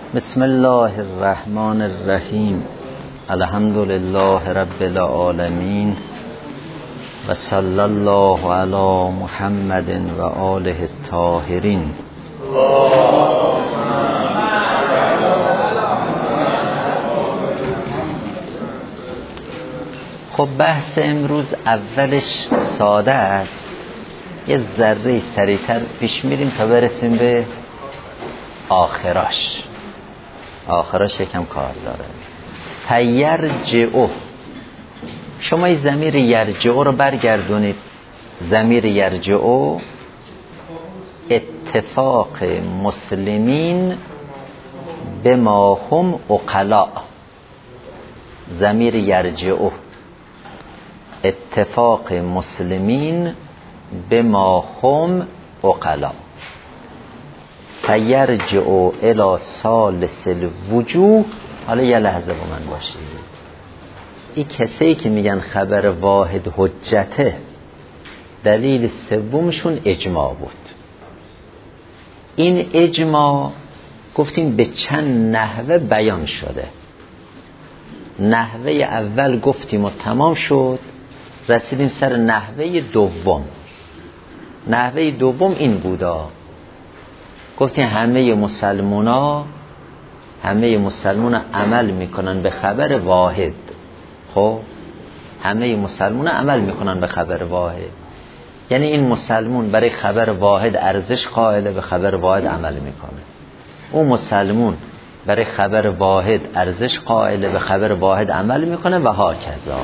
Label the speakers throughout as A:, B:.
A: بسم الله الرحمن الرحیم. الحمد لله رب العالمین و صلی الله علی محمد و آله الطاهرین. خب بحث امروز اولش ساده است، یه ذره سریعتر پیش میریم تا برسیم به آخراش یکم کار داره. فیرجعو، شما این ضمیر یرجعو رو برگردونید. ضمیر یرجعو اتفاق مسلمین به ما هم عقلاء. ضمیر یرجعو اتفاق مسلمین به ما هم عقلاء. فیرجعو الی ثالث الوجوه. حالا یه لحظه با من باشید. این کسایی که میگن خبر واحد حجته، دلیل سومشون اجماع بود. این اجماع گفتیم به چند نحوه بیان شده. نحوه اول گفتیم و تمام شد، رسیدیم سر نحوه دوم. نحوه دوم این بودا، گفتیم همه مسلمون عمل میکنن به خبر واحد. خب همه مسلمون عمل میکنن به خبر واحد، یعنی این مسلمون برای خبر واحد ارزش قائله، به خبر واحد عمل میکنه. اون مسلمون برای خبر واحد ارزش قائله، به خبر واحد عمل میکنه و هاکذا.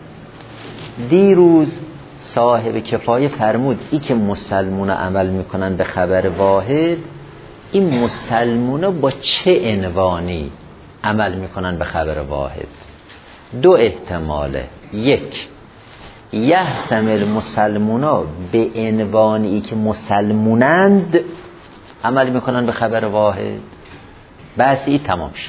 A: دیروز صاحب کفایه فرمود ای که مسلمون عمل میکنن به خبر واحد، این مسلمونا با چه عنوانی عمل میکنن به خبر واحد؟ دو احتماله. یک، یحتمل مسلمونا به عنوانی که مسلمونند عمل میکنن به خبر واحد، بس این تمام شد.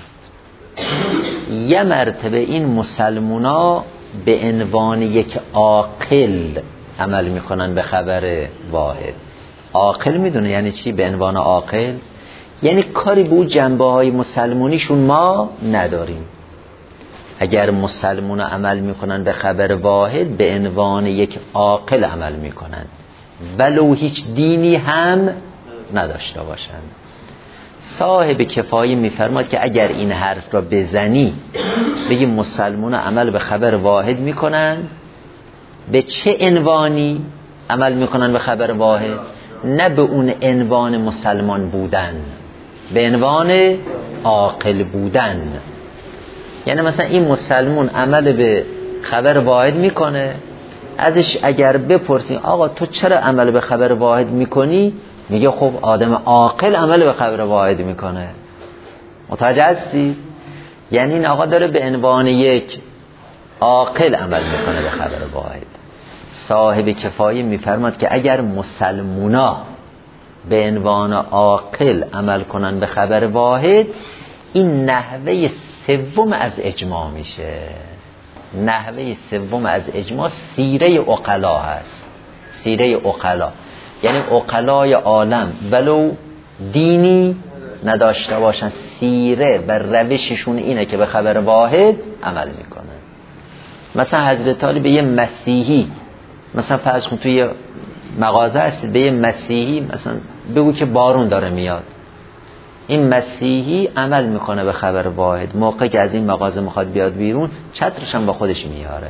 A: یه مرتبه این مسلمونا به عنوان یک عاقل عمل میکنن به خبر واحد. عاقل میدونه یعنی چی؟ به عنوان عاقل یعنی کاری به اون جنبه های مسلمونیشون ما نداریم. اگر مسلمون عمل میکنن به خبر واحد، به عنوان یک عاقل عمل میکنن، ولو هیچ دینی هم نداشته باشن. صاحب کفایه میفرماد که اگر این حرف را بزنی، بگی مسلمون عمل به خبر واحد میکنن، به چه عنوانی عمل میکنن به خبر واحد؟ نه به اون عنوان مسلمان بودن، به عنوان عاقل بودن. یعنی مثلا این مسلمون عمل به خبر واحد میکنه، ازش اگر بپرسیم آقا تو چرا عمل به خبر واحد میکنی، میگه خب آدم عاقل عمل به خبر واحد میکنه. متوجه هستی؟ یعنی این آقا داره به عنوان یک عاقل عمل میکنه به خبر واحد. صاحب کفایه میفرماد که اگر مسلمونا به عنوان عاقل عمل کنن به خبر واحد، این نحوه سوم از اجماع میشه. نحوه سوم از اجماع سیره عقلا هست. سیره عقلا یعنی عقلای عالم ولو دینی نداشته باشن، سیره و روششون اینه که به خبر واحد عمل میکنن. مثلا حضرت علی به یه مسیحی، مثلا فرض کن توی مغازه هستید، به یه مسیحی مثلا بگو که بارون داره میاد، این مسیحی عمل میکنه به خبر واحد. موقع که از این مغازه میخواد بیاد بیرون، چترش هم با خودش میاره.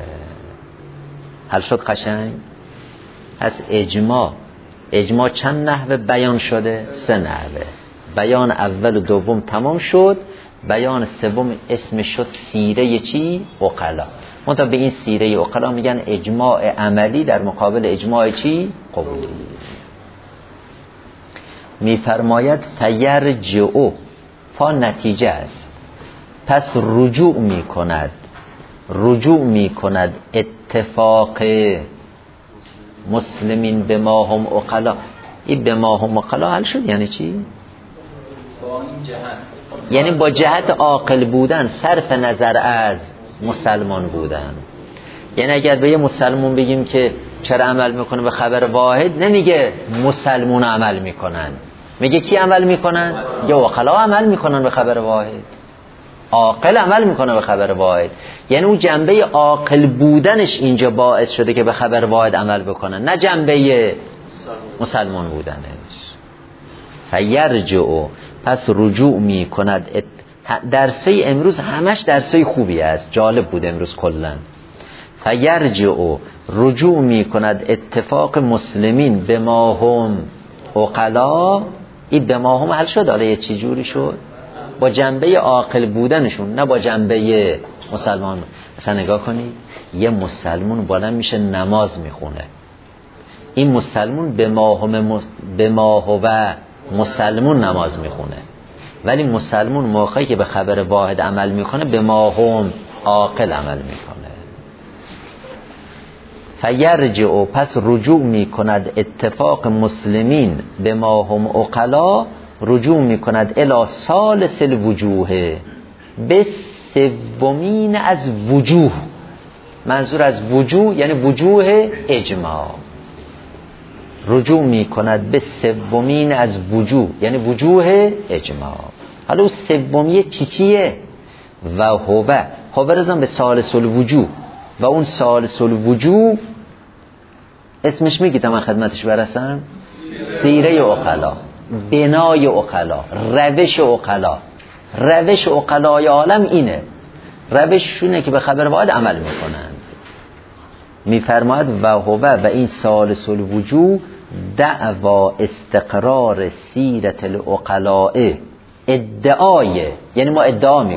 A: حل شد قشنگ؟ از اجماع چند نحوه بیان شده؟ 3 نحوه. بیان اول و دوم تمام شد، بیان سوم اسم شد سیره چی؟ عقلا. منتها به این سیره عقلا میگن اجماع عملی در مقابل اجماع چی؟ قبولی. میفرماید فیرجعو، فا نتیجه است، پس رجوع میکند اتفاق مسلمین به ما هم عقلا. این به ما هم عقلا حل شد یعنی چی؟
B: با این جهت،
A: یعنی با جهت عاقل بودن، صرف نظر از مسلمان بودن. یعنی اگر به یه مسلمون بگیم که چرا عمل میکنه به خبر واحد، نمیگه مسلمون عمل میکنن، میگه کی عمل میکنن؟ یا عقلا عمل میکنن به خبر واحد، عاقل عمل میکنه به خبر واحد. یعنی اون جنبه عاقل بودنش اینجا باعث شده که به خبر واحد عمل بکنن، نه جنبه مسلمان بودنش. فیرجع، پس رجوع میکند. درسای امروز همش درسای خوبی است، جالب بود امروز کلن. فیرجع، رجوع میکند اتفاق مسلمین به ما هم عقلا. این به ما هم حل شد، حالا یه چی جوری شد؟ با جنبه عاقل بودنشون، نه با جنبه مسلمان. مثلا نگاه کنید، یه مسلمون بالا میشه نماز میخونه، این مسلمون به ما هو مسلمون نماز میخونه، ولی مسلمون موقعی که به خبر واحد عمل میکنه به ما هم عاقل عمل میکنه. فیرجع، پس رجوع میکند اتفاق مسلمین به ما هم عقلا، رجوع میکند الی ثالث الوجوه، به سومین از وجوه. منظور از وجوه یعنی وجوه اجماع. رجوع میکند به سومین از وجوه یعنی وجوه اجماع. حالا اون سومیه چیه؟ و هو رزان به ثالث الوجوه، و اون ثالث الوجوه اسمش میگیدم من خدمتش برسم، سیره عقلا، بنای عقلا، روش عقلا. روش عقلای عالم اینه، روششونه که به خبر واحد عمل میکنن. میفرماید و هو، و این ثالث الوجوه دعوا استقرار سیرت العقلاء، ادعای، یعنی ما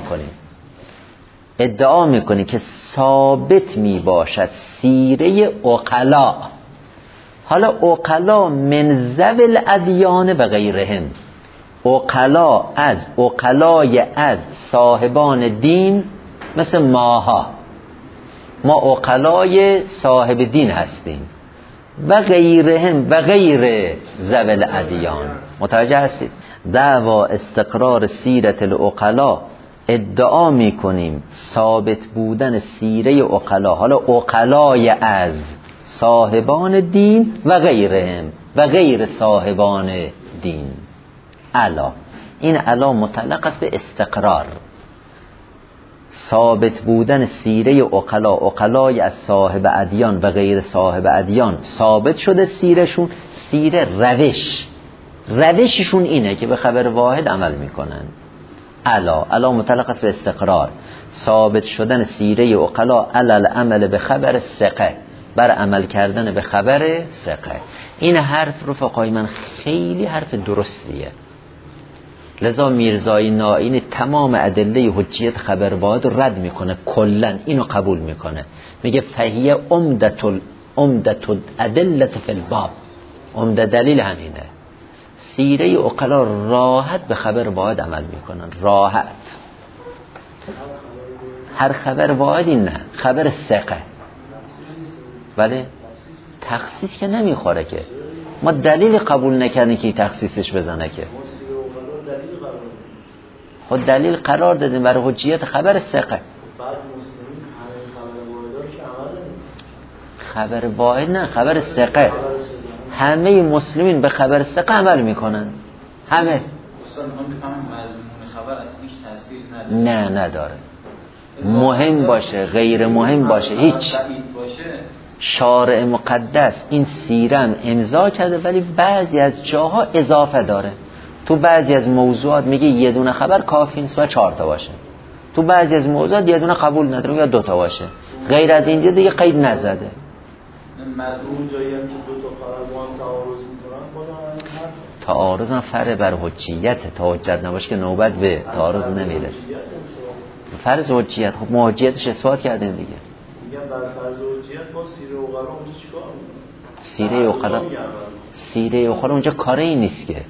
A: ادعا میکنیم که ثابت میباشد سیره عقلا. حالا عقلا من ذوی الادیان و غیرهم، عقلا از عقلای از صاحبان دین، مثل ماها، ما عقلای صاحب دین هستیم، و غیرهم و غیر ذوی الادیان. متوجه هستید؟ دعوا استقرار سیرت العقلا، ادعا میکنیم ثابت بودن سیره عقلا. حالا عقلای از صاحبان دین و غیرهم و غیر صاحبان دین. علا، این علا متعلق است به استقرار، ثابت بودن سیره عقلا، عقلای از صاحب ادیان و غیر صاحب ادیان ثابت شده سیرشون. سیره روششون اینه که به خبر واحد عمل میکنن. علا متعلق است به استقرار، ثابت شدن سیره عقلا علل عمل به خبر ثقه، بر عمل کردن به خبر ثقه. این حرف رفقای من خیلی حرف درستیه. لذا میرزایی نائینی تمام ادله حجیت خبر واحد رو رد میکنه، کلن اینو قبول میکنه، میگه فهیه عمدت الادله فی الباب، عمده دلیل همینه. سیره عقلا راحت به خبر واحد عمل میکنن، راحت. هر خبر واحدی نه، خبر ثقه، ولی تخصیص که نمیخوره که. ما دلیل قبول نکردیم که تخصیصش بزنه که. خود دلیل قرار دادیم برای حجیت خبر ثقه. خبر واحد نه، خبر ثقه. همه مسلمین به خبر ثقه عمل میکنن، همه. نه نداره، مهم باشه غیر مهم باشه هیچ. شارع مقدس این سیرم امضا کرده، ولی بعضی از جاها اضافه داره. تو بعضی از موضوعات میگه یه دونه خبر کافی نیست و 4 تا باشه، تو بعضی از موضوعات یه دونه قبول نداره یا 2 تا باشه، غیر از اینجا دیگه قید نزده.
C: اون جایی هم که 2 تا خبر با هم تعارض میکنن،
A: تعارض هم فرع بر حجیت، تا حجت نباشه که نوبت به تعارض نمیرسه. فرض حجیت، خب ما حجیتش اثبات کردیم دیگه.
C: میگم بر فرض حجیت با سیره عقلا اونجا چیکار میکنه؟
A: سیره عقلا اونجا کاری نیست که.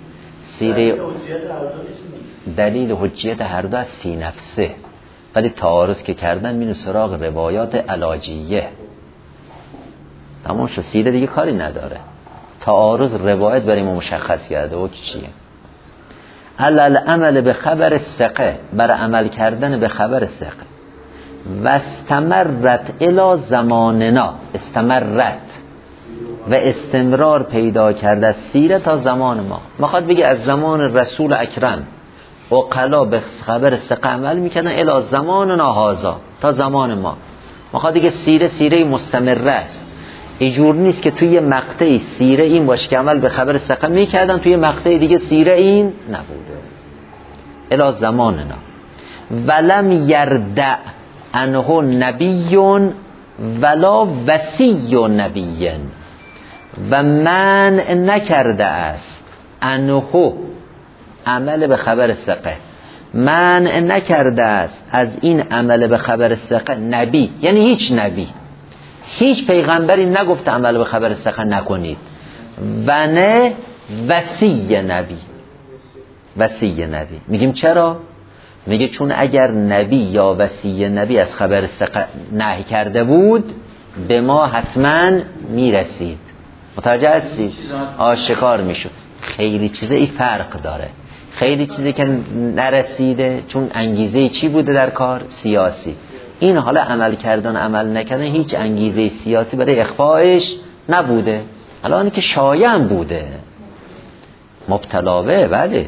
A: دلیل حجیت هر دو از فی نفسه، ولی تعارض که کردن مینو سراغ روایات علاجیه. تمام شد، سیره دیگه کاری نداره. تعارض روایت برای ما مشخص کرده و چیه. علل عمل به خبر ثقه، بر عمل کردن به خبر ثقه. و استمرت الی زماننا، استمرت و استمرار پیدا کرده از سیره تا زمان ما. میخواد بگه از زمان رسول اکرم عقلا به خبر ثقه عمل میکنن الی زمان هذا تا زمان ما. میخواد بگه سیره مستمره است. اینجور نیست که توی مقطعی سیره این باشه که عمل به خبر ثقه میکردن، توی مقطع دیگه سیره این نبوده. الی زماننا ولم یردع عنه نبی ولا وصی نبی و منع نکرده است عنه عمل به خبر ثقه، منع نکرده است از این عمل به خبر ثقه نبی، یعنی هیچ نبی، هیچ پیغمبری نگفته عمل به خبر ثقه نکنید، و نه وصی نبی. وصی نبی میگیم چرا؟ میگه چون اگر نبی یا وصی نبی از خبر ثقه نهی کرده بود به ما حتما میرسید. متوجه هستید؟ آشکار میشد. خیلی چیزه ای فرق داره. خیلی چیزی که نرسیده چون انگیزه چی بوده در کار؟ سیاسی. این حالا عمل کردن عمل نکردن هیچ انگیزه سیاسی برای اخفاش نبوده. حالا اینی که شایع بوده مبتلاوه. بله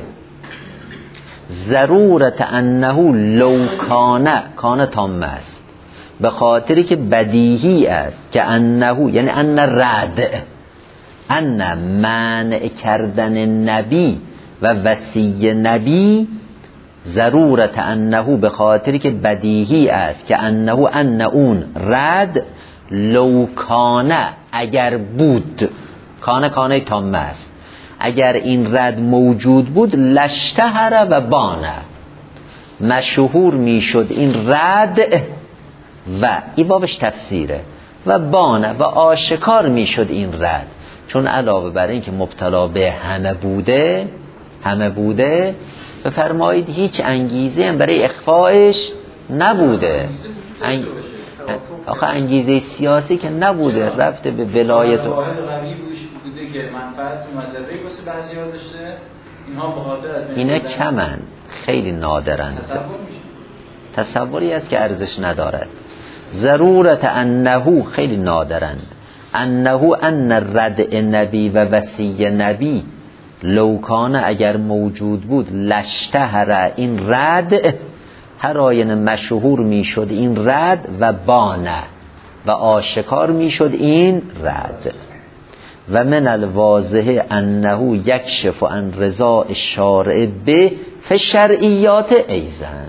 A: ضرورت انه لو کان تام است، به خاطری که بدیهی است که انه یعنی ان رد ان منع کردن نبی و وصی نبی، ضرورت انه به خاطری که بدیهی است که انه ان اون رد لو کان اگر بود، کانه تام است، اگر این رد موجود بود لشتهر و بانه مشهور میشد این رد و این بابش تفسیره و بانه و آشکار میشد این رد، چون علاوه بر این که مبتلا به همه بوده بفرمایید هیچ انگیزه هم برای اخفاش نبوده. آخه انگیزه سیاسی که نبوده، رفته به ولایت و
B: بوده که منفعت و مذهبی واسه بعضی‌ها داشته، اینها به خاطر از
A: اینا کمن، خیلی نادرند، تصوری است که ارزش ندارد. ضرورت انه خیلی نادرند، انه ان رد نبی و وصی نبی لوکانه اگر موجود بود لشتهر این رد، هر آینه مشهور میشد این رد و بانه و آشکار میشد این رد. و من الواضح انه یکشف عن رضا الشارع به فشرعیات ایزن،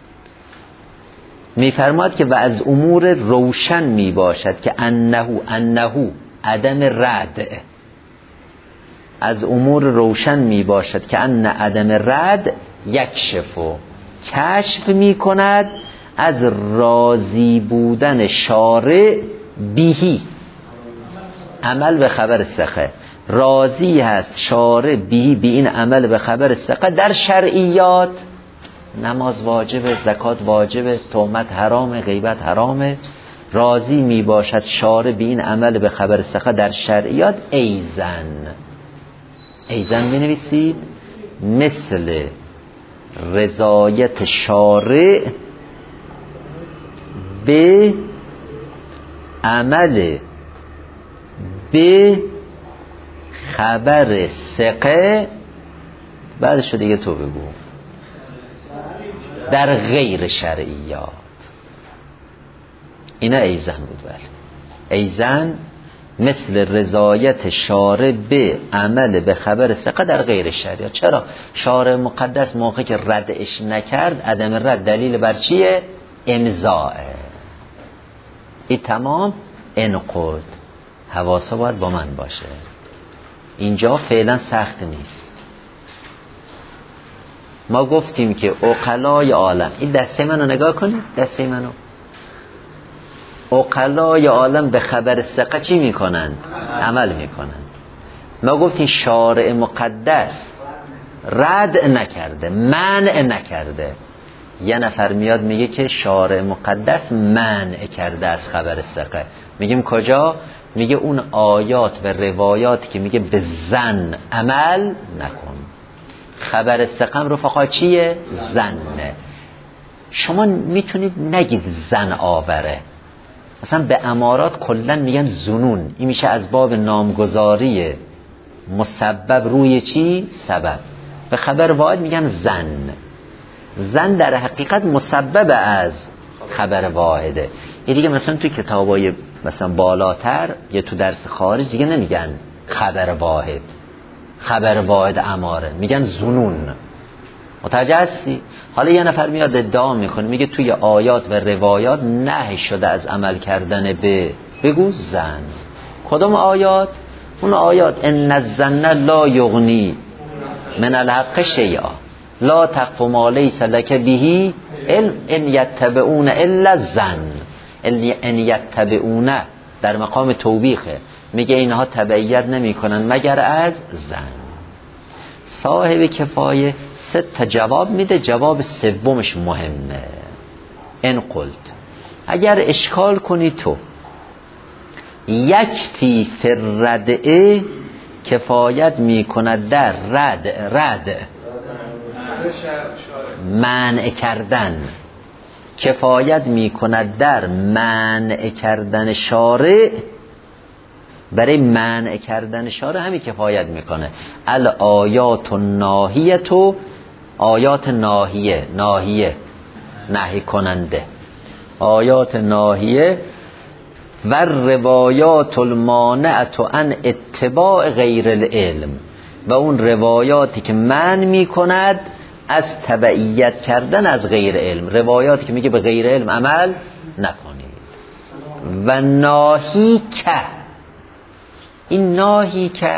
A: میفرماد که و از امور روشن می باشد که انه عدم رد، از امور روشن می باشد که ان عدم رد یکشف و کشف می کند از راضی بودن شارع بیهی، عمل به خبر ثقه، راضی هست شارع بیهی بی این عمل به خبر ثقه در شرعیات، نماز واجبه، زکات واجبه، تهمت حرامه، غیبت حرامه، راضی می باشد شارع بی این عمل به خبر ثقه در شرعیات. ایزن بنویسید مثل رضایت شارع به عمل به خبر ثقه، بعدش دیگه تو بگو، در غیر شرعیات. اینا ایزن بود. بله ایزن مثل رضایت شارع به عمل به خبر ثقه در غیر شرعیات. چرا؟ شارع مقدس موقعی که ردش نکرد، عدم رد دلیل بر چیه؟ امضاء. این تمام انقد. حواسا باید با من باشه، اینجا فعلا سخت نیست. ما گفتیم که عقلای عالم، این دسته منو نگاه کنید، دسته منو، عقلای عالم به خبر ثقه چی میکنند؟ عمل میکنند. ما گفتیم شارع مقدس رد نکرده، منع نکرده. یه نفر میاد میگه که شارع مقدس منع کرده از خبر ثقه. میگیم کجا؟ میگه اون آیات و روایات که میگه به زن عمل نکن. خبر ثقه رفقا چیه؟ زنه. شما میتونید نگید زن آوره، مثلا به امارات کلن میگن ظنون. این میشه از باب نامگذاری مسبب روی چی؟ سبب. به خبر واحد میگن زن. زن در حقیقت مسبب از خبر واحده. این دیگه مثلا توی کتابای مثلا بالاتر یا تو درس خارج دیگه نمیگن خبر واحد، خبر واحد اماره، میگن ظنون. متوجه هستی؟ حالا یه نفر میاد ادعا میکنه میگه توی آیات و روایات نهی شده از عمل کردن به، بگو زن. کدوم آیات؟ اون آیات ان الظن لا یغنی من الحق شیئا لا تقف ما لیس لک به علم ان یتبعون الا الظن. ان یتبعون در مقام توبیخه، میگه اینها تبعیت نمی کنن مگر از زن. صاحب کفایه 3 جواب میده، جواب سومش مهمه. ان قلت، اگر اشکال کنی تو یکفی فی الردعه، کفایت میکند در رد منع کردن، کفایت میکند در منع کردن شارع. برای منع کردن شارع همین کفایت میکنه. الآیات الناهیه، آیات ناهیه نهی کننده، آیات ناهیه و روایات المانعه عن اتباع غیر العلم، و اون روایاتی که منع میکند از تبعیت کردن از غیر علم، روایاتی که میگه به غیر علم عمل نکنید. و ناهی که، این ناهی که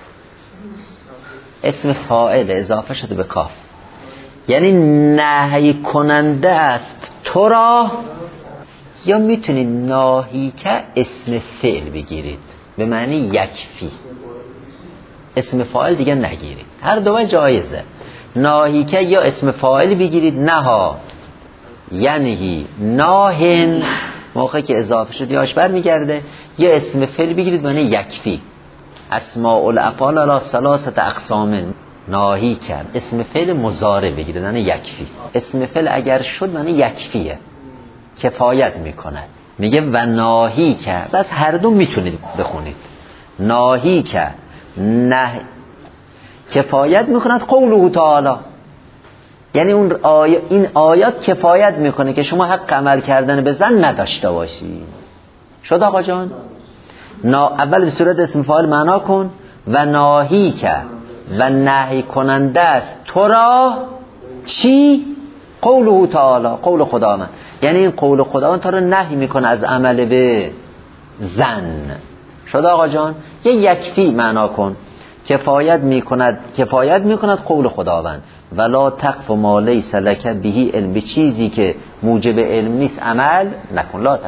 A: اسم فاعل اضافه شده به کاف، یعنی نهی کننده است تو را. یا میتونید ناهی که اسم فعل بگیرید به معنی یکفی، اسم فاعل دیگه نگیرید، هر دو جایزه. ناهی که یا اسم فاعل بگیرید نها یعنی ناهن، موقعی که اضافه شد یاش برمیگرده، یا اسم فعل بگیرید معنی یکفی. اسماء الافعال علی 3 اقسام. ناهی کرد اسم فعل مضارع بگیرید معنی یکفی. اسم فعل اگر شد معنی یکفیه، کفایت میکنه. میگه و ناهی که، بس هر دو میتونید بخونید. ناهی که نه کفایت میکند قوله تعالی، یعنی اون این آیات کفایت میکنه که شما حق عمل کردن به زن نداشته باشی. شد آقا جان؟ اول به صورت اسم فاعل معنا کن. و ناهی که و نهی کننده است تو را چی؟ قوله تعالی، قول خداوند. یعنی این قول خداوند تو را نهی میکنه از عمل به زن. شد آقا جان؟ یه یکفی معنا کن. کفایت میکند قول خداوند. ولا تقف ما لیس لک به علم، به چیزی که موجب علم نیست عمل نکن. لا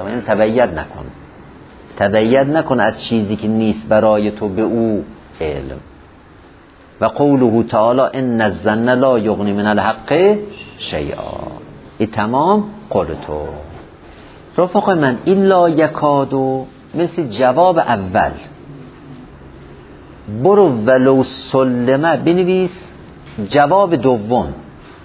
A: تبعیت نکن از چیزی که نیست برای تو به او علم. و قوله تعالی ان الظن لا یغنی من الحق شیئا. این تمام قول تو. رفق من این لا یکادو مثل جواب اول. برو ولو سلمه بنویس جواب دوم.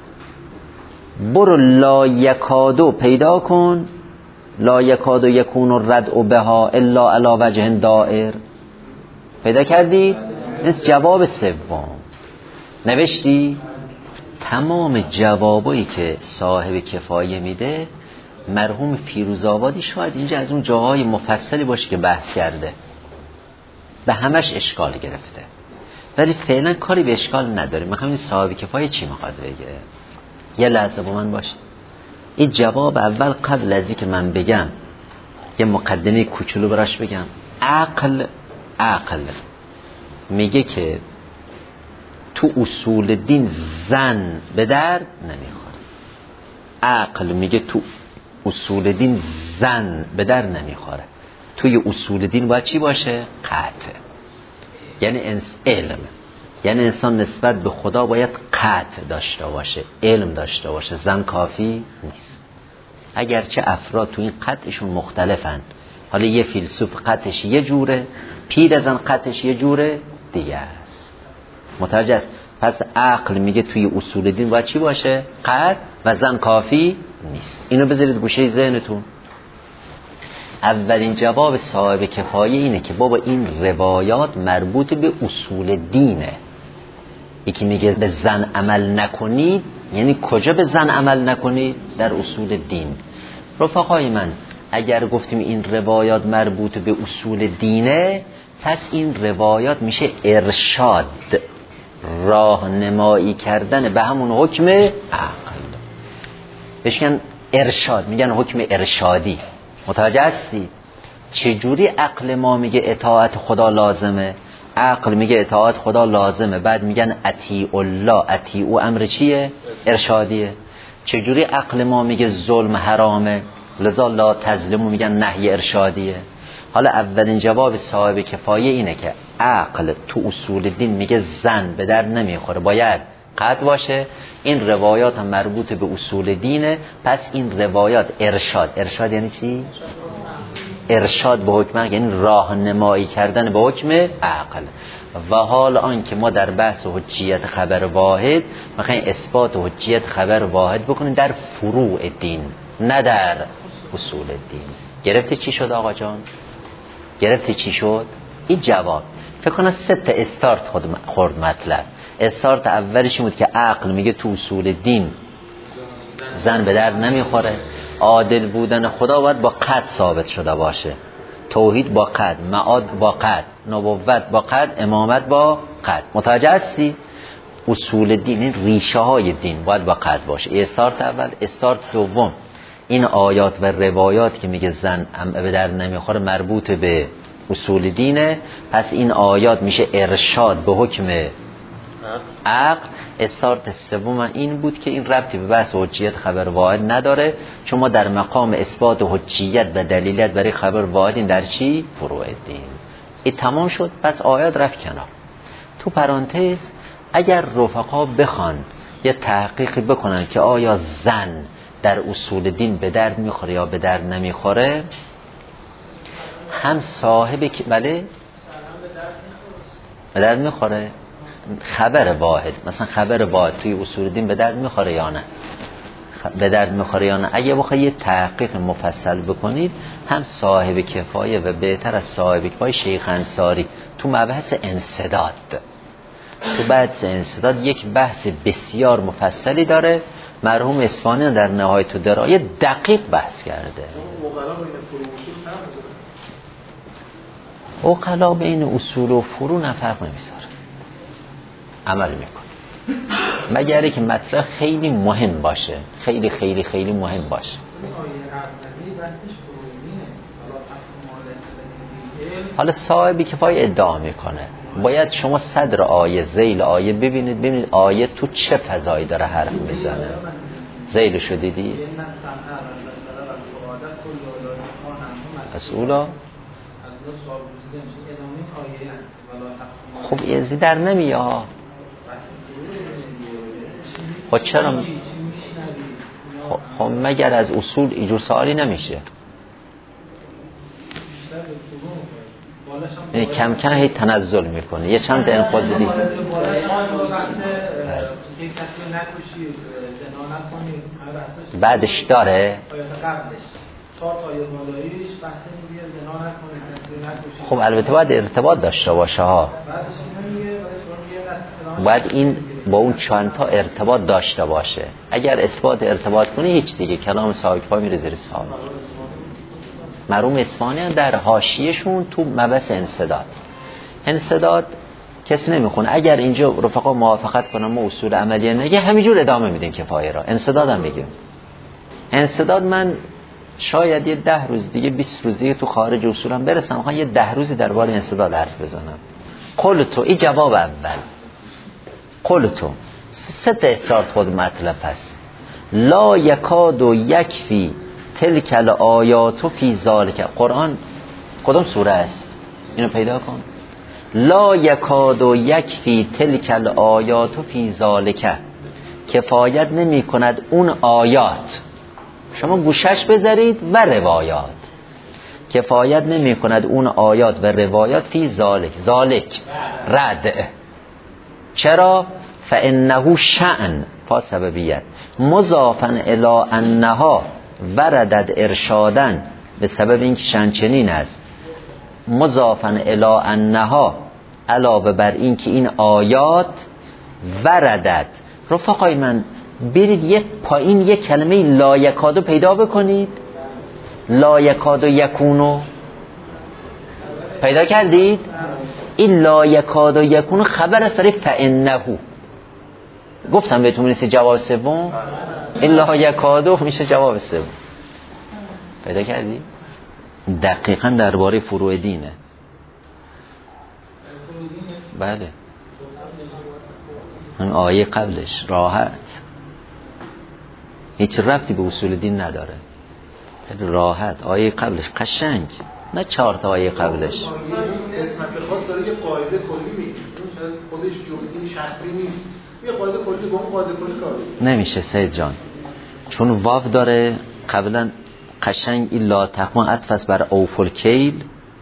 A: برو لا یکادو پیدا کن. لا یکادو یکون الردع بها الا علی وجه دائر. پیدا کردی؟ مثل جواب سوم نوشتی. تمام جوابایی که صاحب کفایه میده مرحوم فیروزآبادی شاید اینجا از اون جاهای مفصلی باشه که بحث کرده، به همش اشکال گرفته، ولی فعلا کاری به اشکال نداره. میخوام این صاحب کفایه چی میخواد بگه. یه لحظه با من باشه. این جواب اول قبل از اینکه من بگم یه مقدمه کوچولو براش بگم. عقل میگه که تو اصول دین زن به درد نمیخوره. عقل میگه تو اصول دین زن به درد نمیخوره. توی اصول دین باید چی باشه؟ قطع. یعنی علم. یعنی انسان نسبت به خدا باید قطع داشته باشه، علم داشته باشه. زن کافی نیست. اگرچه افراد تو این قطعشون مختلفن. حالا یه فیلسوف قطعش یه جوره، پیر زن قطعش یه جوره دیگه است. متوجه است؟ پس عقل میگه توی اصول دین باید چی باشه؟ قطع. و زن کافی نیست. اینو بذارید گوشه ذهنتون. اولین جواب صاحب کفایه اینه که بابا این روایات مربوط به اصول دینه. یکی میگه به زن عمل نکنید، یعنی کجا به زن عمل نکنید؟ در اصول دین. رفقای من، اگر گفتیم این روایات مربوط به اصول دینه، پس این روایات میشه ارشاد، راهنمایی کردن به همون حکم عقل. بهش میگن ارشاد، میگن حکم ارشادی. متوجه هستی؟ چجوری عقل ما میگه اطاعت خدا لازمه؟ عقل میگه اطاعت خدا لازمه، بعد میگن اطیع الله، اطیع امر چیه؟ ارشادیه. چجوری عقل ما میگه ظلم حرامه، لذا لا تظلمو میگن نهی ارشادیه؟ حالا اولین جواب صاحب کفایه اینه که عقل تو اصول دین میگه زن به در نمیخوره، باید قطع باشه. این روایات هم مربوط به اصول دینه، پس این روایات ارشاد یعنی چی؟ ارشاد به حکم، یعنی راهنمایی کردن به حکم عقل. و حال آن که ما در بحث حجیت خبر واحد میخوایم اثبات حجیت خبر واحد بکنیم در فروع دین، نه در اصول دین. گرفتی چی شد آقا جان؟ گرفتی چی شد؟ این جواب فکر کنم 3 استارت خورد مطلب. استارت اولش بود که عقل میگه تو اصول دین زن به در نمیخوره، عادل بودن خدا باید با قطع ثابت شده باشه، توحید با قطع، معاد با قطع، نبوت با قطع، امامت با قطع. متوجه هستی؟ اصول دین، این ریشه های دین باید با قطع باشه. استارت اول. استارت دوم، این آیات و روایات که میگه زن به در نمیخوره مربوط به اصول دینه، پس این آیات میشه ارشاد به حکم عقل. استارت سوم این بود که این ربطی به بحث حجیت خبر واحد نداره، چون ما در مقام اثبات حجیت و دلیلیت برای خبر واحد این در چی؟ فروع دین. این تمام شد. پس آیات رفت کنار. تو پرانتز اگر رفقا بخوان یه تحقیق بکنن که آیا زن در اصول دین به درد میخوره یا به درد نمیخوره، هم صاحب که بله به درد میخوره، خبر واحد، مثلا خبر واحد توی اصول دین به درد میخوره یا نه، به درد میخوره یا نه. اگه بخوای یه تحقیق مفصل بکنید، هم صاحب کفایه و بهتر از صاحب کفایه شیخ انصاری تو مبحث انسداد، تو بحث انسداد یک بحث بسیار مفصلی داره. مرحوم اصفهانی در نهایت الدرایه دقیق بحث کرده. عقلا بین اصول و فروع فرق نمیذاره، عمل میکنه، مگر که مطلب خیلی مهم باشه، خیلی خیلی خیلی مهم باشه. حالا صاحبی کفایه ادعا میکنه باید شما صدر آیه، ذیل آیه ببینید آیه تو چه فضایی داره حرف میزنه. ذیلشو دیدی؟ مسئولا خب یزی در نمیاد. خب چرا؟ خب مگر از اصول اینجور سوالی نمیشه؟ یعنی کم کم هی تنزل میکنه. یه چند تا انقاد دیدی؟ بعدش داره؟ خب البته باید ارتباط داشته باشه ها، باید این با اون چند تا ارتباط داشته باشه. اگر اثبات ارتباط کنی هیچ دیگه کلام صاحب پا میره زیر سوال. مرحوم اصفهانی در حاشیه‌شون تو مبحث انسداد کسی نمیخونه. اگر اینجا رفقا موافقت کنن ما اصول عملیه نگه، همینجور ادامه میدیم کفایه را. انسداد هم میگیم. انسداد من شاید یه 10 روز دیگه 20 روز دیگه تو خارج اصولم برسم، یه 10 روزی درباره انسداد حرف بزنم. قلتو، این جواب اول. قلتو 3 استارت خود مطلب هست. لا یکاد و یکفی تلک الآیات فی ذالک. قرآن کدام سوره است؟ اینو پیدا کن. لا یکاد و یکفی تلک الآیات فی ذالک. کفایت نمی کند اون آیات، شما گوشش بذارید، و روایات. کفایت نمی کند اون آیات و روایات فی ذالک رد. چرا؟ فانه شأن، پا سببیت، مضافا الی انها وردد ارشادن به سبب اینکه شنچنین است، مضافن الی انها، علاوه بر اینکه این آیات وردت. رفقای من برید یک پایین یک کلمه لا یکادو پیدا بکنید، لا یکادو یکونو پیدا کردید؟ این لا یکادو یکونو خبر است برای فانه. گفتم بهتون میرسه جواب سوم، این لا یکادو میشه جواب سوم. پیدا کردید؟ دقیقاً درباره فروع دینه. بله این آیه قبلش راحت، هیچ ربطی به اصول دین نداره، راحت آیه قبلش قشنگ، نه 4 تا آیه قبلش.
D: قسمت خاص داره یه قاعده کلی میگه، شاید خودش جزئی شخصی نیست، یه قاعده کلی با اون قاعده کلی کار
A: نمیشه سید جان، چون واو داره قبلا قشنگ الا تقوا عطف است بر اوفل کیل،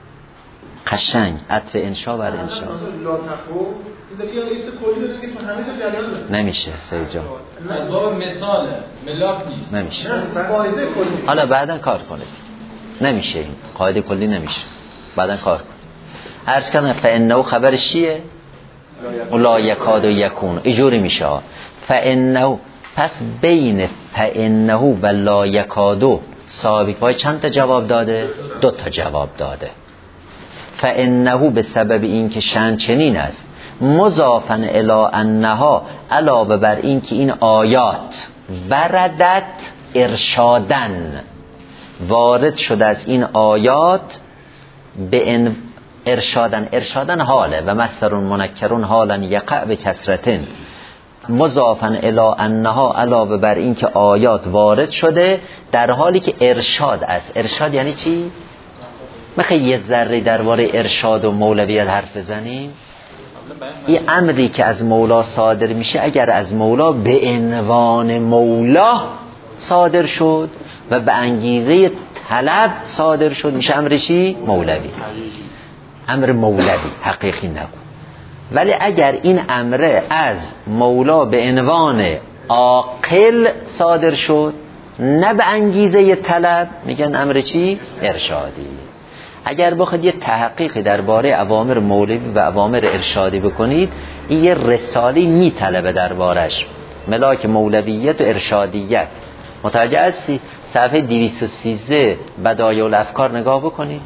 A: قشنگ عطف انشا بر انشا.
D: لا تقوا دیگه اسم کلی داره که تو همه جا جریان داره.
A: نمیشه سید جان،
B: از باب مثاله، ملاک نیست.
A: نمیشه.
D: قاعده کلی.
A: حالا بعداً کار کنید. نمیشه این قاعده کلی نمیشه، بعداً کار کنید. عرض کردم فانه خبرش چیه؟ لا یکاد و یکون، اینجوری میشه. فانه، پس بین فانه و لا یکادو صاحب پای چند تا جواب داده؟ 2 تا جواب داده. فانه به سبب اینکه شأن چنین است، مضافن الی انها، علاوه بر اینکه این آیات وردت ارشادن، وارد شده از این آیات به ارشادن حاله و مصدر منکرون حالا یقع به کسرتن، مضافن الی انها، علاوه بر اینکه آیات وارد شده در حالی که ارشاد است. ارشاد یعنی چی؟ میخوای یه ذره درباره ارشاد و مولویت حرف بزنیم؟ این امری که از مولا صادر میشه، اگر از مولا به عنوان مولا صادر شد و به انگیزه طلب صادر شد، میشه امر چی؟ مولوی. امر مولوی حقیقی نبود. ولی اگر این امر از مولا به عنوان عاقل صادر شد، نه به انگیزه طلب، میگن امر چی؟ ارشادی. اگر بخواید یه تحقیقی درباره اوامر مولوی و اوامر ارشادی بکنید، این یه رساله میطلبه دربارش، ملاک مولویت و ارشادیت. متوجه هستی؟ صفحه 213 بدایع الافکار نگاه بکنید.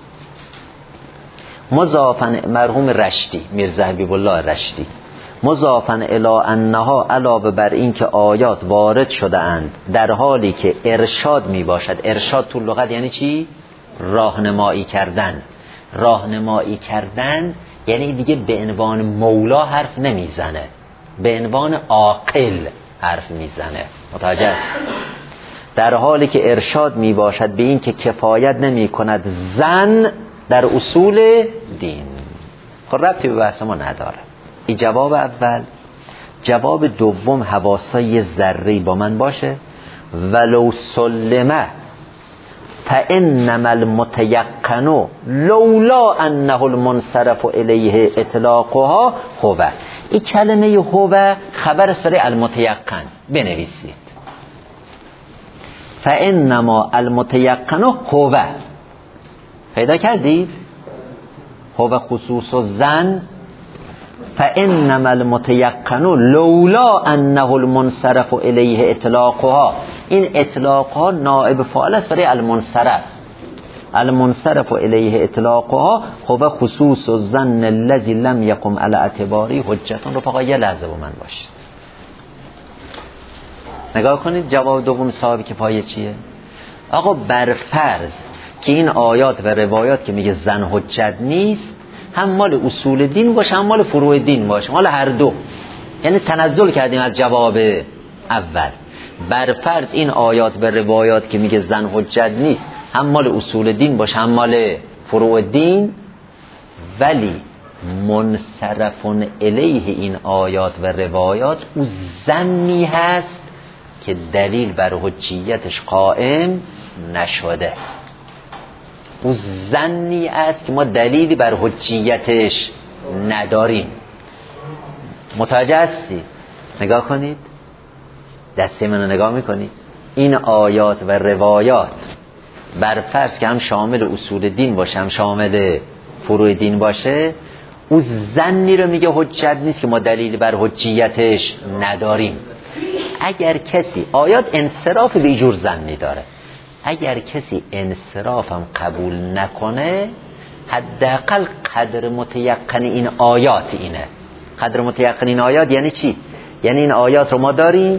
A: مضافن، مرحوم رشتی، میرزا حبیب الله رشتی، مضافن الی انها، علاوه بر این که آیات وارد شده اند در حالی که ارشاد می باشد. ارشاد تو لغت یعنی چی؟ راهنمایی کردن. راهنمایی کردن یعنی دیگه به عنوان مولا حرف نمیزنه، به عنوان عاقل حرف میزنه. متوجه است؟ در حالی که ارشاد می باشد به این که کفایت نمی کند زن در اصول دین. خب ربطی به بحث ما نداره. این جواب اول. جواب دوم حواسای ذره‌ای با من باشه. ولو سلمه فانما المتيقن لولا انه المنصرف الیه اطلاقها هو. این کلمه هو خبر است برای المتيقن. بنویسید فانما المتيقن هو. پیدا کردید؟ هو خصوص الزن. فانما المتيقن لولا انه المنصرف الیه اطلاقها. این اطلاقها نائب فاعل است برای المنصرف. المنصرف الیه اطلاقها هو خصوص الظن الذي لم يقم على اعتباره حجتون. رفقا یه لحظه با من باشید، نگاه کنید جواب دوم صاحبی که پایه چیه. آقا بر فرض که این آیات و روایات که میگه زن حجت نیست، هم مال اصول دین باشه هم مال فروع دین باشه، مال هر دو، یعنی تنزل کردیم از جواب اول. بر فرض این آیات و روایات که میگه زن حجت نیست، هم مال اصول دین باشه هم مال فروع دین، ولی منصرفون الیه این آیات و روایات او زنی هست که دلیل بر حجیتش قائم نشده. او زنی است که ما دلیلی بر حجیتش نداریم. متوجه هستی؟ نگاه کنید، دسته منو نگاه میکنید. این آیات و روایات بر فرض که هم شامل اصول دین باشه هم شامل فروع دین باشه، او ظنی رو میگه حجت نیست که ما دلیل بر حجیتش نداریم. اگر کسی آیات انصراف به جور ظنی داره، اگر کسی انصراف هم قبول نکنه، حداقل قدر متیقن این آیات اینه. قدر متیقن این آیات یعنی چی؟ یعنی این آیات رو ما داریم،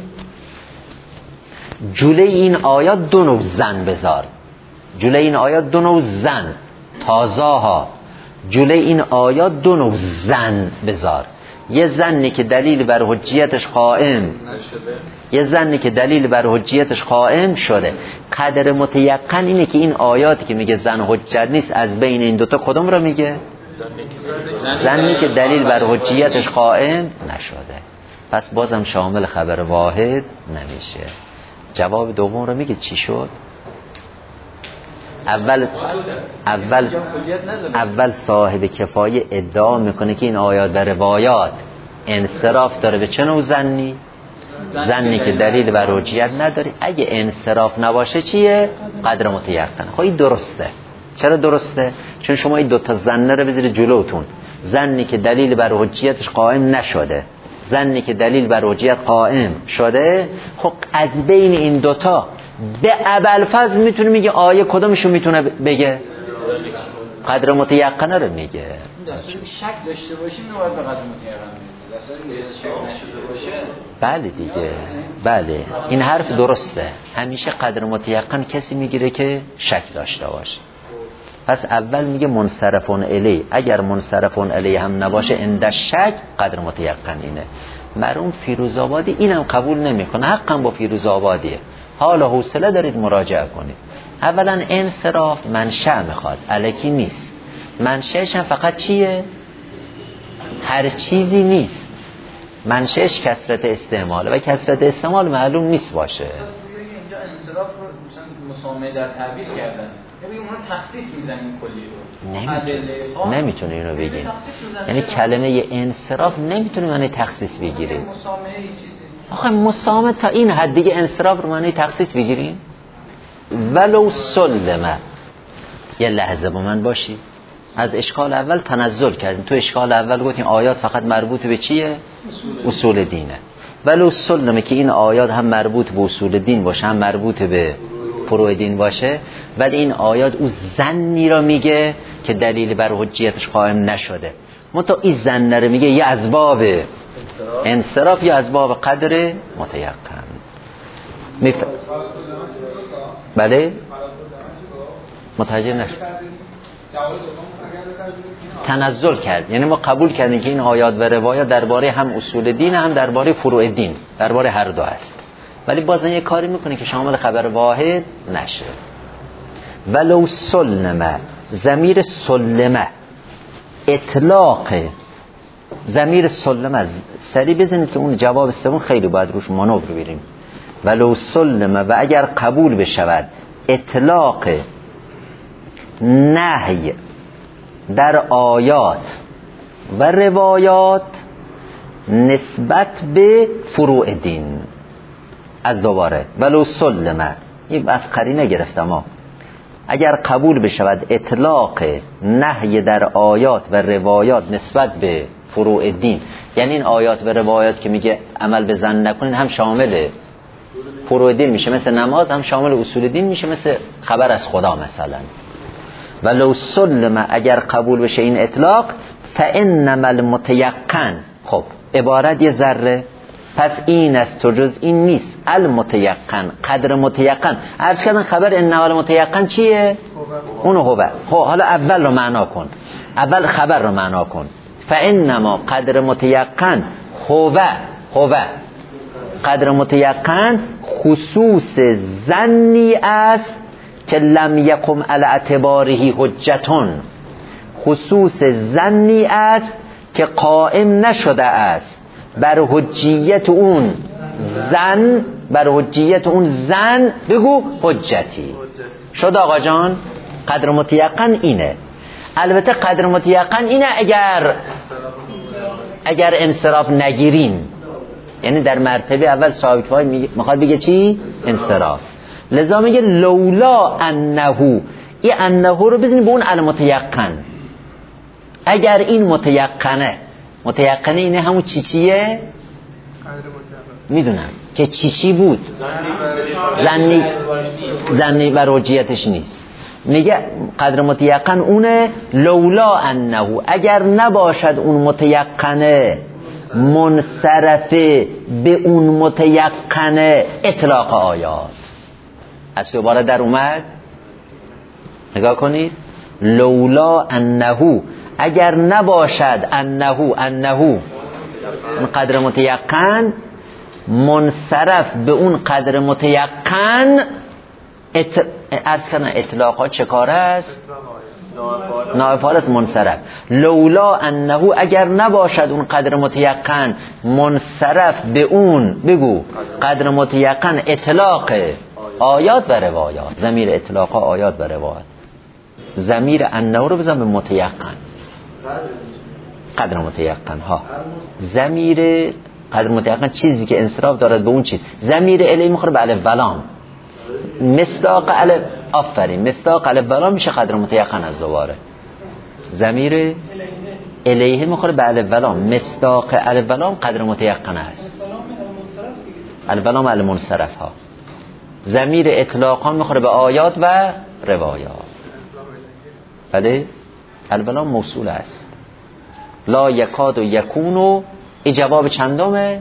A: جلوی این آیات دو نوع ظن بذار، جلوی این آیات دو نوع ظن تازاها، جلوی این آیات دو نوع ظن بذار. یه ظنی که دلیل بر حجیتش قائم نشده، یه ظنی که دلیل بر حجیتش قائم شده. قدر متیقن اینه که این آیاتی که میگه ظن حجت نیست، از بین این دوتا کدوم رو میگه؟ ظنی که دلیل بر حجیتش قائم نشده. پس بازم شامل خبر واحد نمیشه. جواب دوم رو میگه چی شد؟ اول صاحب کفایه ادعا میکنه که این آیات و روایات انصراف داره به چه نوع ظنی؟ ظنی که دلیل بر حجیت نداره. اگه انصراف نباشه چیه؟ قدر متیقن. خب این درسته. چرا درسته؟ چون شما این دوتا ظن رو بذارید جلوتون، ظنی که دلیل بر حجیتش قائم نشده، ظنی که دلیل بر حجیت قائم شده. خب از بین این دوتا به ابوالفضل میتونه میگه آیه کدومشو میتونه بگه؟ قدر متیقنه رو میگه.
B: شک داشته باشیم نباید به قدر متیقن برسه. شک نشده باشه
A: بله دیگه، بله این حرف درسته. همیشه قدر متیقن کسی میگیره که شک داشته باشه. پس اول میگه منصرفون الی، اگر منصرفون الی هم نباشه عند شک قدر متیقن اینه. مرحوم فیروزآبادی اینم قبول نمیکنه، حقا با فیروزآبادیه. حالا حوصله دارید مراجعه کنید. اولا انصراف منشأ میخواد، الکی نیست. منشأش هم فقط چیه؟ هر چیزی نیست. منشأش کثرت استعمال و کثرت استعمال معلوم نیست باشه.
B: اینجا انصراف رو مثلا مسامحه در تعبیر کردن، ببین اون تخصیص میزنیم کلی رو.
A: نمیتونه اینو بگیم. یعنی کلمه انصراف نمیتونه معنی تخصیص بگیره.
B: مسامحه چیزی.
A: آخه مسامحه تا این حد دیگه انصراف رو معنی تخصیص بگیریم؟ ولو سلمه. یه لحظه با من باشی. از اشکال اول تنزل کردیم. تو اشکال اول گفتیم آیات فقط مربوط به چیه؟ اصول دینه. ولو سلمه که این آیات هم مربوط به اصول دین باشه هم مربوط به فروع دین باشه، ولی این آیات او ظنی را میگه که دلیل بر حجیتش قائم نشده. منتها این ظن رو میگه یه اسباب انصراف یا اسباب قدر متیقن. بله متوجه نشد. تنزل کرد، یعنی ما قبول کردیم که این آیات و روایات درباره هم اصول دین هم درباره فروع دین، درباره هر دو است، ولی بازن یه کاری میکنه که شامل خبر واحد نشه. ولو سلمه، ضمیر سلمه اطلاق ضمیر سلمه، سریع بزنید که اون جواب سوم خیلی باید روش مانور بریم. ولو سلمه، و اگر قبول بشود اطلاق نهی در آیات و روایات نسبت به فروع دین. از دوباره ولو سلمه، این از قرینه گرفتم ها. اگر قبول بشود اطلاق نهی در آیات و روایات نسبت به فروع دین، یعنی این آیات و روایات که میگه عمل به ظن نکنید هم شامل فروع دین میشه، مثل نماز، هم شامل اصول دین میشه، مثل خبر از خدا مثلا. ولو سلم، اگر قبول بشه این اطلاق، فانما المتیقن، خب عبارت یه ذره، پس این است تو جز این نیست. المتیقن، قدر متیقن. عرض کردن خبر انما المتیقن چیه؟ اونو هو. خب حالا اول رو معنا کن، اول خبر رو معنا کن. فانما قدر متیقن هو قدر متیقن خصوص ظنی است که لم یقم علی اعتباره حجتون، خصوص ظنی است که قائم نشده است بر حجیت اون زن، بر حجیت اون زن بگو حجتی شد. آقا جان قدر متیقن اینه. البته قدر متیقن اینه اگر انصراف نگیرین، یعنی در مرتبه اول صاحب کفایه میخواد بگه چی؟ انصراف. لذا میگه لولا انه، این انه رو بزنید به اون المتیقن. اگر این متیقنه اینه همون چیه؟ میدونم که چی بود، زنی و رجیتش نیست. میگه قدر متیقن اونه. لولا انه، اگر نباشد اون متیقنه منصرفه به اون متیقنه اطلاق آیات. از دوباره در اومد، نگاه کنید. لولا انه، اگر نباشد انه اون قدر متیقن منصرف به اون قدر متیقن عرض کنن اطلاقات چه کار است؟ نائفارس منصرف. لولا انه، اگر نباشد اون قدر متیقن منصرف به اون بگو قدر متیقن اطلاق آیات و روایات، ضمیر اطلاق آیات و روایات، ضمیر انه رو بزن به متیقن، قدر متیقن ها. ضمیر قدر متیقن چیزی که انصراف دارد به اون چیز. ضمیر الیه میخوره به الف ولام، مصداق الف، آفرین، مصداق الف ولام میشه قدر متیقن. از دوباره ضمیر الیه میخوره به الف ولام، مصداق الف ولام قدر متیقن است. الف ولام المنصرف ها. ضمیر اطلاق ها میخوره به آیات و روایات. بله الف ولام موصول است. لا یکاد و یکونو، این جواب چندمه؟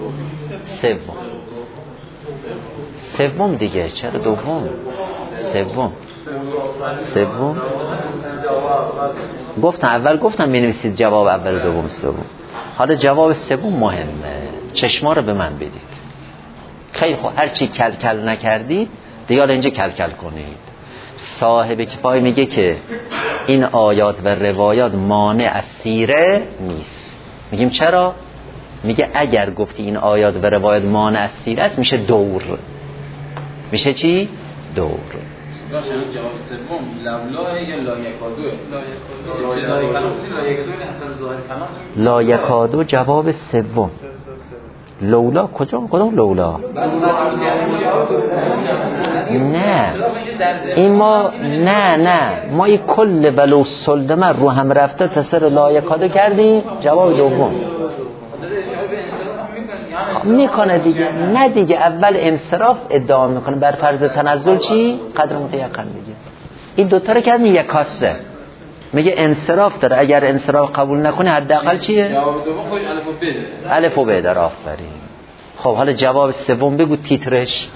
A: سوم دیگه. چرا دوم؟ سوم گفتم اول، گفتم بنویسید جواب اول و دوم سوم. حالا جواب سوم مهمه، چشما رو به من بدید. خیلی خوب، هر چی کل کل نکردید دیگه حالا اینجا کل کل کنید. صاحب کفایه میگه که این آیات و روایات مانع از سیره نیست. میگیم چرا؟ میگه اگر گفتی این آیات و روایات مانع از سیره است میشه دور. میشه چی؟ دور.
B: باشه جواب سوم لولا یا لا یکادو.
A: لا یکادو جواب سوم. لولا کدوم لولا؟ نه این ما ما این کل ولو سلدمه رو هم رفته تسر لا یکادو کردیم. جواب دوم میکنه دیگه. نه دیگه، اول انصراف ادعا میکنه بر فرض تنزل چی؟ قدر متیقن دیگه. این دوتا رو کردن یک کاسه. میگه انصراف داره، اگر انصراف قبول نکنه حداقل چیه؟
B: جواب دوم خودش الف و ب داره.
A: الف و ب داره. آفرین. خب حالا جواب سوم بگو تیترش.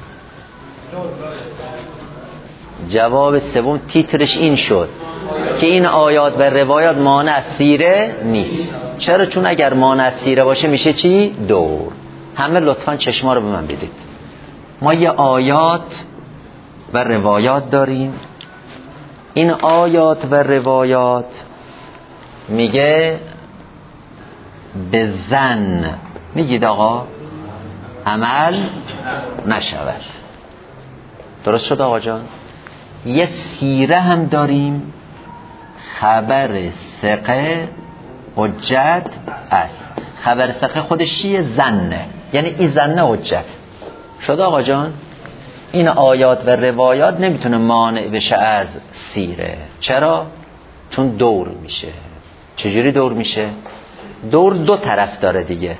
A: جواب سوم تیترش این شد که این آیات و روایات مانع از سیره نیست. چرا؟ چون اگر مانع از سیره باشه میشه چی؟ دور. همه لطفاً چشما رو به من بدید. ما یه آیات و روایات داریم. این آیات و روایات میگه به زن میگید آقا عمل نشود. درست شد آقا جان؟ یه سیره هم داریم، خبر ثقه حجت است. خبر ثقه خودش چیه؟ زنه، یعنی این زنه حجت شد آقا جان. این آیات و روایات نمیتونه مانع بشه از سیره. چرا؟ چون دور میشه. چجوری دور میشه؟ دور دو طرف داره دیگه.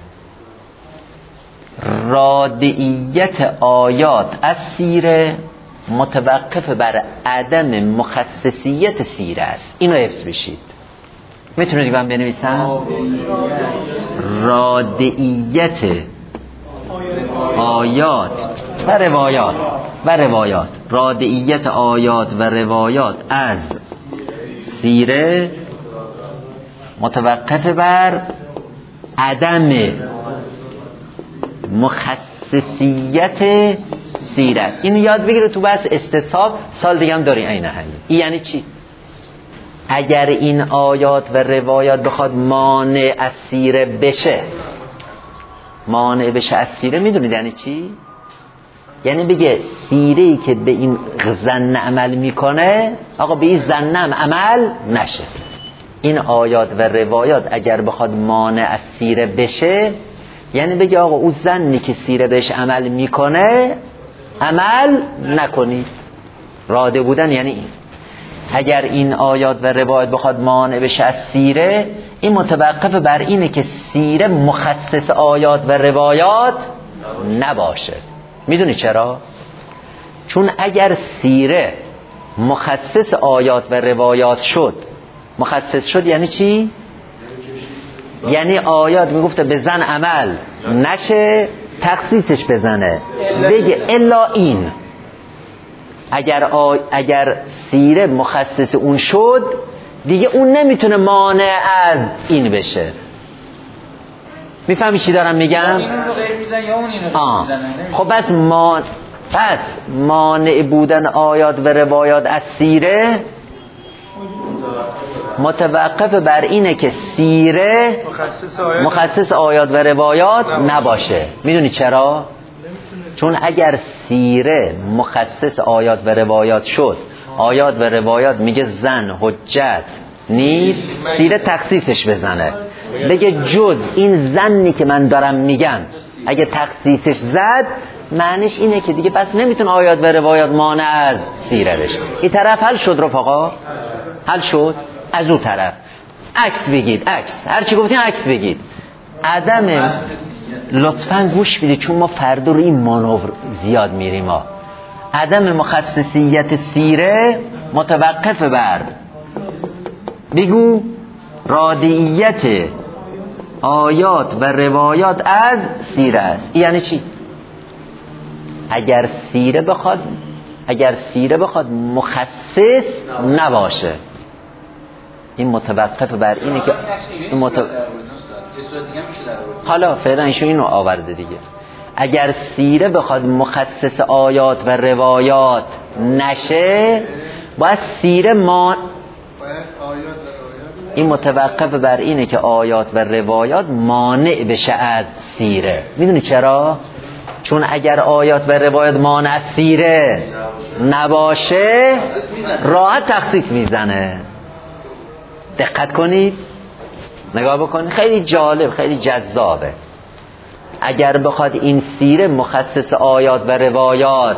A: رادعیت آیات از سیره متوقف بر عدم مخصصیت سیره است. اینو حفظ بشید. میتونید من بنویسم؟ رادعیت آیات و روایات رادعیت آیات و روایات از سیره متوقف بر عدم مخصصیت سیره است. اینو یاد بگیره تو بحث استصحاب. سال دیگه هم داری عین همین. این یعنی چی؟ اگر این آیات و روایات بخواد مانع از سیره بشه، مانع بشه از سیره، میدونید یعنی چی؟ یعنی بگه سیره‌ای که به این ظن عمل میکنه آقا به این ظن عمل نشه. این آیات و روایات اگر بخواد مانع از سیره بشه، یعنی بگه آقا اون ظنی که سیره بهش عمل میکنه عمل نکنید. راده بودن یعنی این. اگر این آیات و روایت بخواد مانع بشه از سیره، این متوقف بر اینه که سیره مخصص آیات و روایات نباشه. میدونی چرا؟ چون اگر سیره مخصص آیات و روایات شد، مخصص شد یعنی چی؟ یعنی آیات میگفته به زن عمل نشه، تخصیصش بزنه بگه الا این. اگر سیره مخصص اون شد دیگه اون نمیتونه مانع از این بشه. میفهمی چی دارم میگم؟
B: اینو رو غیر میزن یا اون اینو رو میزنه.
A: خب پس مانع بودن آیات و روایات از سیره متوقف بر اینه که سیره مخصص آیات و روایات نباشه. میدونی چرا؟ چون اگر سیره مخصص آیات و روایات شد، آیات و روایات میگه زن حجت نیست، سیره تخصیصش بزنه بگه جز این زنی که من دارم میگم اگه تخصیصش زد، معنیش اینه که دیگه پس نمیتونه آیات و روایات مانع از سیره بشه. این طرف حل شد رفقا؟ حل شد؟ از اون طرف عکس بگید، عکس هر چی گفتین عکس بگید. عدم لطفاً گوش بدید چون ما فردا رو این مانور زیاد میریم ما. عدم مخصصیت سیره متوقف بر بگو رادعیت آیات و روایات از سیره است. یعنی چی؟ اگر سیره بخواد مخصص نباشه، این متوقف بر اینه که حالا فعلا ایشون اینو آورده دیگه. اگر سیره بخواد مخصص آیات و روایات نشه، باید سیره این متوقف بر اینه که آیات و روایات مانع بشه از سیره. میدونی چرا؟ چون اگر آیات و روایات مانع از سیره نباشه راحت تخصیص میزنه. دقت کنید، نگاه بکنید، خیلی جالب، خیلی جذابه. اگر بخواد این سیره مخصص آیات و روایات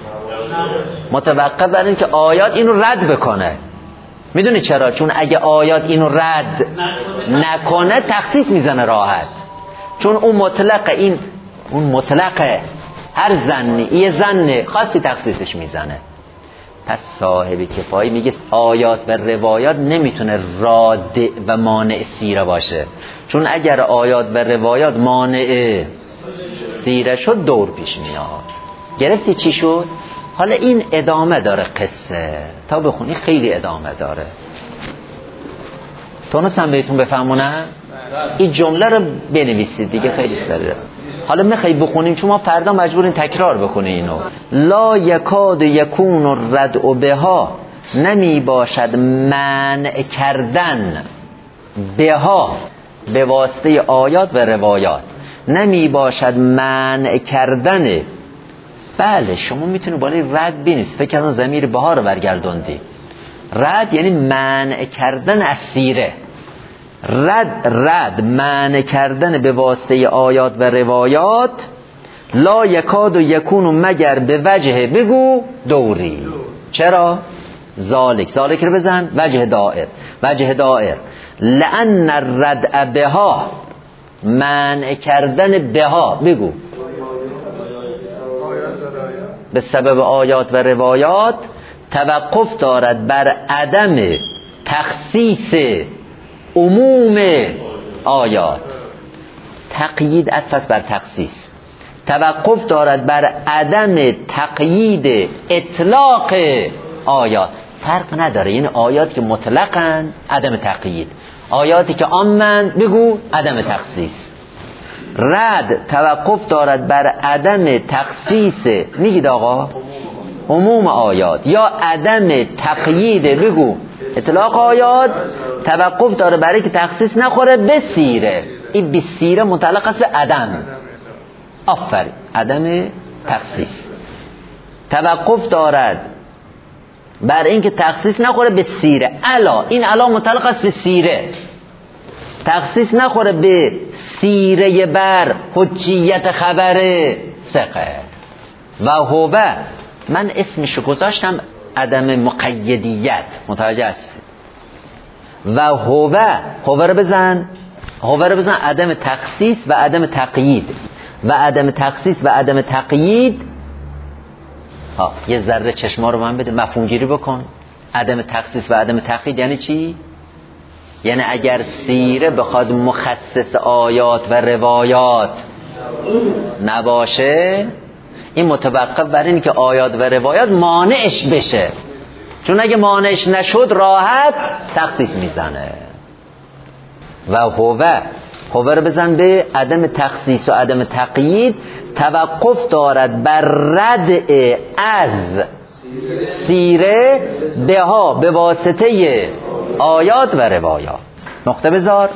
A: متوقف بر این که آیات اینو رد بکنه. میدونی چرا؟ چون اگه آیات اینو رد نکنه تخصیص میزنه راحت. چون اون مطلقه هر زنی یه زنه خاصی تخصیصش میزنه. پس صاحب کفایی میگه آیات و روایات نمیتونه رادع و مانع سیره باشه. چون اگر آیات و روایات مانع سیره شد دور پیش میاد. گرفتی چی شد؟ حالا این ادامه داره قصه، تا بخونی خیلی ادامه داره. تونستم بهتون بفهمونم؟ این جمله رو بنویسید دیگه، خیلی سریع. حالا میخوایی بخونیم چون ما فردا مجبوریم تکرار بخونیم اینو. لا یکاد یکون الردع بها، نمی باشد منع کردن بها به واسطه آیات و روایات، نمی باشد منع کردن. بله شما میتونید بالای رد بینید، فکر کردن ضمیر بها رو برگردوندی. رد یعنی منع کردن از سیره. رد منع کردن به واسطه آیات و روایات. لا یکاد و یکون مگر به وجه بگو دوری. چرا؟ ذالک رو بزن، وجه دائر لأن الردع بها، منع کردن بها بگو به سبب آیات و روایات توقف دارد بر عدم تخصیص عموم آیات. تقیید عطف بر تخصیص. توقف دارد بر عدم تقیید اطلاق آیات. فرق نداره، یعنی آیات که مطلقن عدم تقیید، آیاتی که عامن بگو عدم تخصیص. رد توقف دارد بر عدم تخصیص، میگید آقا عموم آیات، یا عدم تقیید بگو اطلاق آیات. توقف داره برای که تخصیص نخوره به سیره. این به سیره متعلق است به عدم. آفرین، عدم تخصیص. توقف دارد بر این که تخصیص نخوره به سیره. این متعلق است به سیره. تخصیص نخوره به سیره بر حجیت خبر ثقه. و هو من اسمشو گذاشتم عدم مقیدیت، متوجه هستی؟ و هو رو بزن عدم تخصیص و عدم تقیید و عدم تخصیص و عدم تقیید. یه ذره چشما رو من بده مفهوم گیری بکن. عدم تخصیص و عدم تقیید یعنی چی؟ یعنی اگر سیره بخواد مخصص آیات و روایات نباشه، این متوقف بر این که آیات و روایات مانعش بشه، چون اگه مانعش نشد راحت تخصیص میزنه. و هو رو بزن به عدم تخصیص و عدم تقیید، توقف دارد بر رد از سیره به واسطه آیات و روایات. نقطه بذار.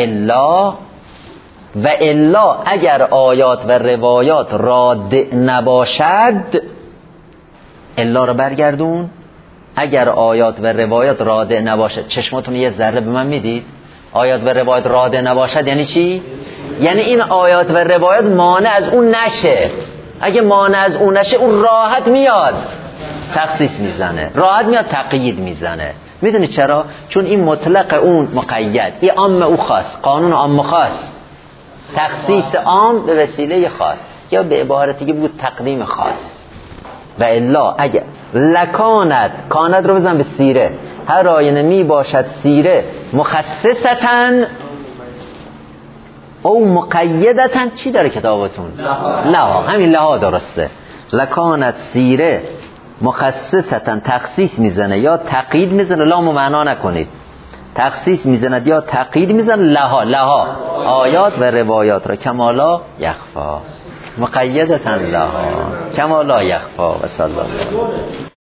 A: و الا اگر آیات و روایات راد نباشد، الا رو برگردون، اگر آیات و روایات راد نباشد، چشماتون یه ذره به من میدید؟ آیات و روایات راد نباشد یعنی چی؟ یعنی این آیات و روایات مانع از اون نشه. اگه مانع از اون نشه، اون راحت میاد تخصیص میزنه، راحت میاد تقیید میزنه. میدونی چرا؟ چون این مطلق اون مقید، این عام او خاص، قانون عام خاص، تخصیص عام به وسیله خاص، یا به عبارتی که بود تقدیم خاص. و الا اگر کانت رو بزن به سیره، هر آینه می باشد سیره مخصصتن او مقیدتن. چی داره کتابتون؟ لها. همین لها درسته. لکانت سیره مخصصتن، تخصیص میزنه یا تقیید میزنه. لامو معنا نکنید، تخصیص میزنه یا تقیید میزنه. لها آیات و روایات را کمالا یخفا، مقیدتن لها کمالا یخفا. و صلی الله